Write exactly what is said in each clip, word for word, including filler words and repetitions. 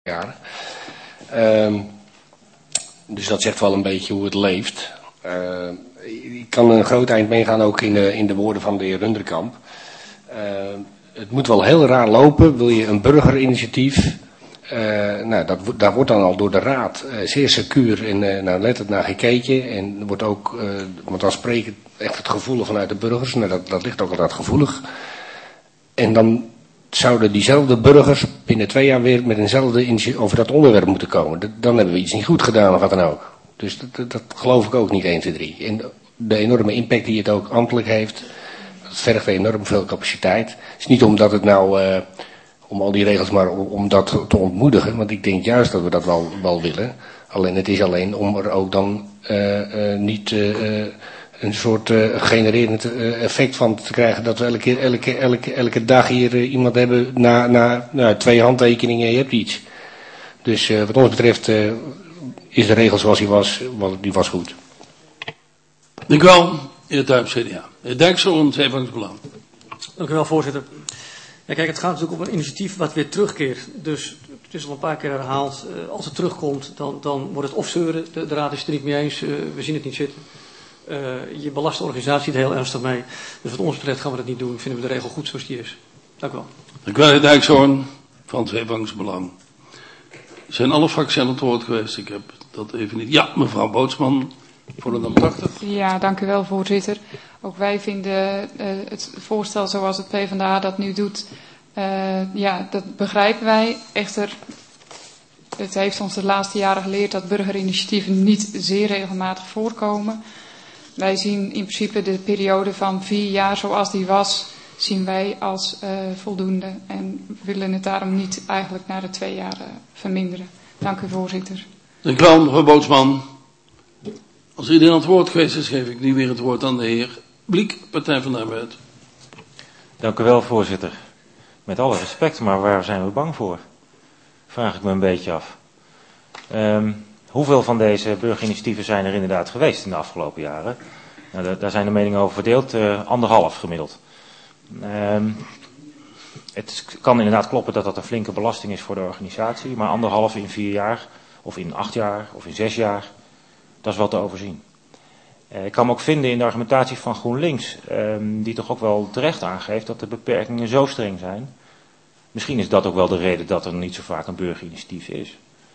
jaar. Um, dus dat zegt wel een beetje hoe het leeft. Uh, ik kan een groot eind meegaan ook in de, in de woorden van de heer Runderkamp. Uh, het moet wel heel raar lopen. Wil je een burgerinitiatief... Uh, nou, dat, daar wordt dan al door de raad uh, zeer secuur en uh, nauwlettend naar gekeken. En er wordt ook, uh, want dan spreekt echt het gevoel vanuit de burgers. Nou, dat, dat ligt ook altijd gevoelig. En dan zouden diezelfde burgers binnen twee jaar weer met eenzelfde initiatief over dat onderwerp moeten komen. Dat, dan hebben we iets niet goed gedaan of wat dan ook. Dus dat, dat, dat geloof ik ook niet één, twee, drie. En de enorme impact die het ook ambtelijk heeft, dat vergt enorm veel capaciteit. Het is niet omdat het nou... Uh, om al die regels maar om, om dat te ontmoedigen. Want ik denk juist dat we dat wel, wel willen. Alleen het is alleen om er ook dan uh, uh, niet uh, een soort uh, genererend uh, effect van te krijgen. Dat we elke, elke, elke, elke dag hier uh, iemand hebben na, na nou, twee handtekeningen, je hebt iets. Dus uh, wat ons betreft uh, is de regel zoals die was, die was goed. Dank u wel, heer Tuip, C D A. Heer Dijkshoorn, Tweebanksbelang. Dank u wel, voorzitter. Ja, kijk, het gaat natuurlijk om een initiatief wat weer terugkeert. Dus het is al een paar keer herhaald. Uh, als het terugkomt, dan, dan wordt het of zeuren. De, de raad is het er niet mee eens. Uh, we zien het niet zitten. Uh, je belast de organisatie er heel ernstig mee. Dus wat ons betreft gaan we dat niet doen. Vinden we de regel goed zoals die is. Dank u wel. Dank u wel, heer Dijkshoorn van Tweebanksbelang. Zijn alle fracties aan het woord geweest? Ik heb dat even niet. Ja, mevrouw Bootsman, voor de NAM tachtig. Ja, dank u wel, voorzitter. Ook wij vinden uh, het voorstel zoals het PvdA dat nu doet, uh, ja, dat begrijpen wij. Echter, het heeft ons de laatste jaren geleerd dat burgerinitiatieven niet zeer regelmatig voorkomen. Wij zien in principe de periode van vier jaar zoals die was, zien wij als uh, voldoende. En willen het daarom niet eigenlijk naar de twee jaar uh, verminderen. Dank u, voorzitter. Dank u wel, mevrouw Bootsman. Als iedereen aan het woord geweest is, geef ik nu weer het woord aan de heer Bliek, Partij van de Arbeid. Dank u wel, voorzitter. Met alle respect, maar waar zijn we bang voor? Vraag ik me een beetje af. Um, hoeveel van deze burgerinitiatieven zijn er inderdaad geweest in de afgelopen jaren? Nou, da- daar zijn de meningen over verdeeld, uh, anderhalf gemiddeld. Um, het kan inderdaad kloppen dat dat een flinke belasting is voor de organisatie, maar anderhalf in vier jaar, of in acht jaar, of in zes jaar, dat is wel te overzien. Uh, ik kan me ook vinden in de argumentatie van GroenLinks, um, die toch ook wel terecht aangeeft dat de beperkingen zo streng zijn. Misschien is dat ook wel de reden dat er niet zo vaak een burgerinitiatief is.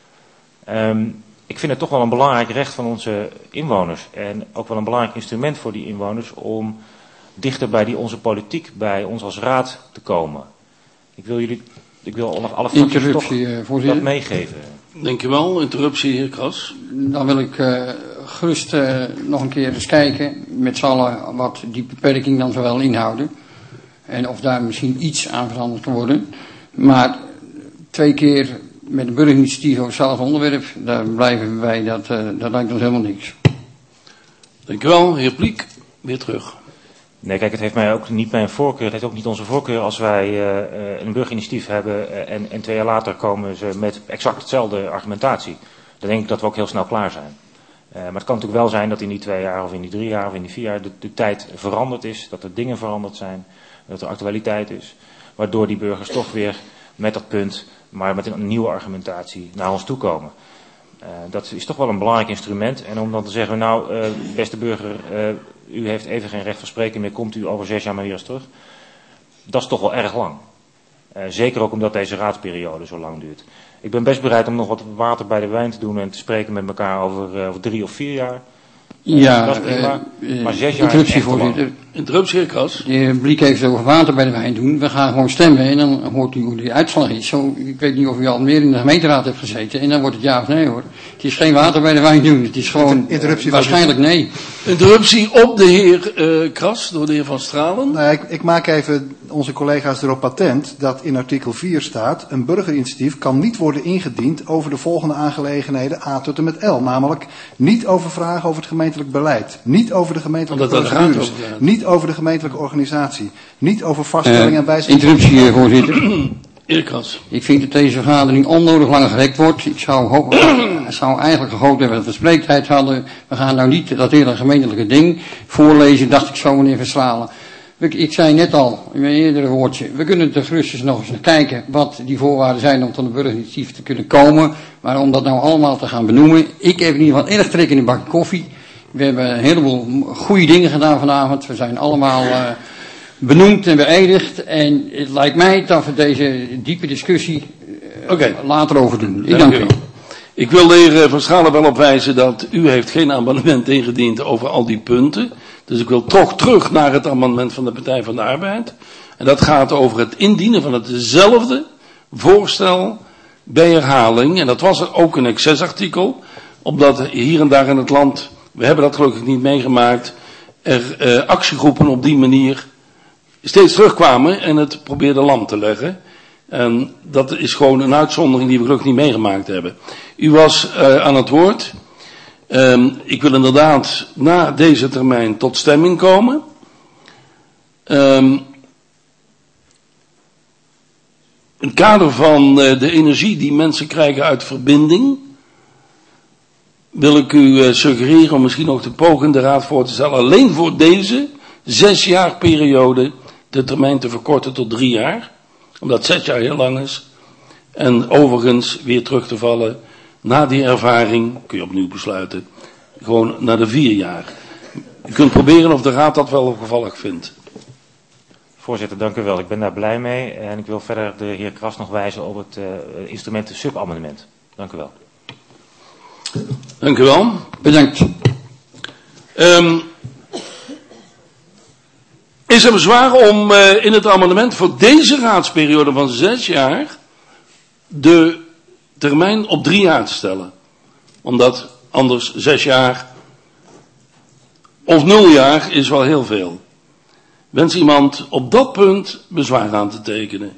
Um, ik vind het toch wel een belangrijk recht van onze inwoners en ook wel een belangrijk instrument voor die inwoners om dichter bij die onze politiek, bij ons als raad te komen. Ik wil jullie, ik wil alle, alle fracties toch uh, dat meegeven. Dank u wel. Interruptie, heer Kras. Dan wil ik uh, gerust uh, nog een keer eens kijken met z'n allen wat die beperking dan zou wel inhouden. En of daar misschien iets aan veranderd kan worden. Maar twee keer met een burgerinitiatief over hetzelfde onderwerp, daar blijven we bij, dat, uh, dat lijkt ons helemaal niks. Dank u wel, heer Pliek. Weer terug. Nee, kijk, het heeft mij ook niet mijn voorkeur, het heeft ook niet onze voorkeur als wij uh, een burgerinitiatief hebben uh, en, en twee jaar later komen ze met exact hetzelfde argumentatie. Dan denk ik dat we ook heel snel klaar zijn. Uh, maar het kan natuurlijk wel zijn dat in die twee jaar of in die drie jaar of in die vier jaar de, de tijd veranderd is, dat er dingen veranderd zijn, dat er actualiteit is, waardoor die burgers toch weer met dat punt, maar met een nieuwe argumentatie naar ons toe komen. Uh, dat is toch wel een belangrijk instrument. En om dan te zeggen, nou, uh, beste burger, uh, u heeft even geen recht van spreken meer, komt u over zes jaar maar weer eens terug. Dat is toch wel erg lang. Uh, zeker ook omdat deze raadsperiode zo lang duurt. Ik ben best bereid om nog wat water bij de wijn te doen en te spreken met elkaar over, uh, over drie of vier jaar. Uh, ja, dat is prima. Uh, maar zes jaar interruptie, voorzitter. Interruptie, heer Kras. De heer Bliek heeft het over water bij de wijn doen. We gaan gewoon stemmen en dan hoort u hoe die uitslag is. Zo, ik weet niet of u al meer in de gemeenteraad hebt gezeten en dan wordt het ja of nee hoor. Het is geen water bij de wijn doen. Het is gewoon uh, waarschijnlijk nee. Interruptie op de heer uh, Kras door de heer Van Stralen. Nou, ik, ik maak even onze collega's erop patent dat in artikel vier staat: een burgerinitiatief kan niet worden ingediend over de volgende aangelegenheden A tot en met L. Namelijk niet over vragen over het gemeentelijk beleid, niet over de gemeentelijke procedures, niet over de gemeentelijke organisatie, niet over vaststelling uh, en wijziging. Interruptie, voorzitter. Eerkans. Ik vind dat deze vergadering onnodig lang gerekt wordt. Ik zou, ho- zou eigenlijk gehoopt hebben dat we spreektijd hadden. We gaan nou niet dat hele gemeentelijke ding voorlezen, dacht ik zo, meneer Verstralen. Ik zei net al, in mijn eerdere woordje, we kunnen er gerust nog eens naar kijken wat die voorwaarden zijn om tot een burgerinitiatief te kunnen komen. Maar om dat nou allemaal te gaan benoemen, ik heb in ieder geval erg trek in een bakje koffie. We hebben een heleboel goede dingen gedaan vanavond. We zijn allemaal uh, benoemd en beëdigd. En het lijkt mij dat we deze diepe discussie uh, okay. later over doen. Ik dank, dank u. Ik wil de heer Van Schalen wel opwijzen dat u heeft geen amendement ingediend over al die punten. Dus ik wil toch terug naar het amendement van de Partij van de Arbeid. En dat gaat over het indienen van hetzelfde voorstel bij herhaling. En dat was ook een excesartikel. Omdat hier en daar in het land, we hebben dat gelukkig niet meegemaakt, er eh, actiegroepen op die manier steeds terugkwamen en het probeerden lam te leggen. En dat is gewoon een uitzondering die we gelukkig niet meegemaakt hebben. U was uh, aan het woord. Um, ik wil inderdaad na deze termijn tot stemming komen. Um, in het kader van uh, de energie die mensen krijgen uit verbinding, wil ik u uh, suggereren om misschien ook de pogen de raad voor te stellen, alleen voor deze zes jaar periode de termijn te verkorten tot drie jaar. Omdat zes jaar heel lang is. En overigens weer terug te vallen na die ervaring, kun je opnieuw besluiten, gewoon naar de vier jaar. U kunt proberen of de raad dat wel opgevallig vindt. Voorzitter, dank u wel. Ik ben daar blij mee. En ik wil verder de heer Kras nog wijzen op het uh, instrument subamendement. Dank u wel. Dank u wel. Bedankt. Um, is er bezwaar om uh, in het amendement voor deze raadsperiode van zes jaar de termijn op drie jaar te stellen? Omdat anders zes jaar of nul jaar is wel heel veel. Wens iemand op dat punt bezwaar aan te tekenen?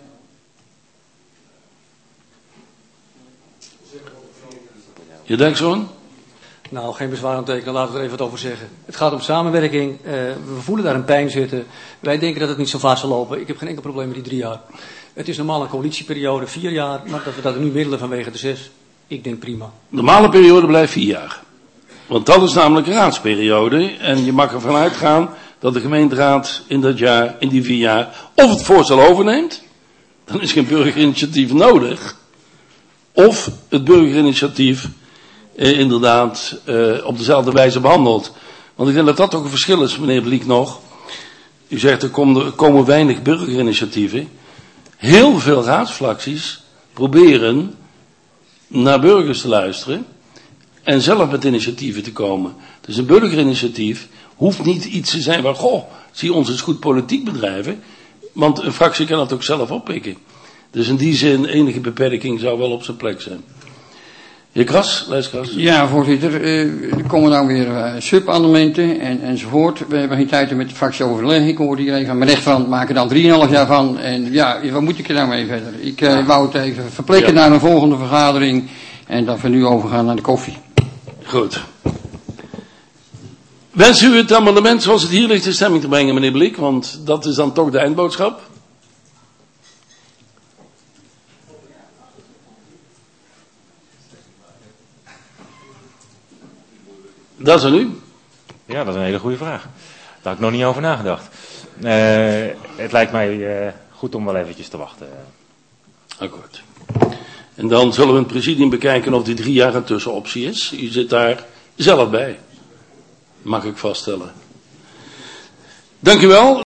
Je denkt zo? Nou, geen bezwaar aan tekenen, laten we er even wat over zeggen. Het gaat om samenwerking, uh, we voelen daar een pijn zitten. Wij denken dat het niet zo vaak zal lopen. Ik heb geen enkel probleem met die drie jaar. Het is normaal een coalitieperiode, vier jaar, maar dat we dat nu middelen vanwege de zes. Ik denk prima. De normale periode blijft vier jaar. Want dat is namelijk een raadsperiode. En je mag ervan uitgaan dat de gemeenteraad in dat jaar, in die vier jaar, of het voorstel overneemt. Dan is geen burgerinitiatief nodig. Of het burgerinitiatief eh, inderdaad eh, op dezelfde wijze behandeld. Want ik denk dat dat ook een verschil is, meneer Bliek nog. U zegt er komen, er komen weinig burgerinitiatieven. Heel veel raadsfracties proberen naar burgers te luisteren en zelf met initiatieven te komen. Dus een burgerinitiatief hoeft niet iets te zijn waar, goh, zie ons eens goed politiek bedrijven, want een fractie kan dat ook zelf oppikken. Dus in die zin, enige beperking zou wel op zijn plek zijn. Heer Kras, Lijst Kras. Ja, voorzitter, uh, er komen nou weer uh, subamendementen en, enzovoort. We hebben geen tijd om met de fractie overleggen. Ik hoorde hier even aan mijn rechterhand, maken er dan drieënhalf jaar van. En ja, wat moet ik er nou mee verder? Ik uh, wou het even verplekken ja. naar een volgende vergadering en dat we nu overgaan naar de koffie. Goed. Wens u het amendement zoals het hier ligt in stemming te brengen, meneer Bliek, want dat is dan toch de eindboodschap. Dat is aan u. Ja, dat is een hele goede vraag. Daar had ik nog niet over nagedacht. Uh, het lijkt mij uh, goed om wel eventjes te wachten. Akkoord. En dan zullen we in het presidium bekijken of die drie jaar een tussenoptie is. U zit daar zelf bij. Mag ik vaststellen. Dank u wel.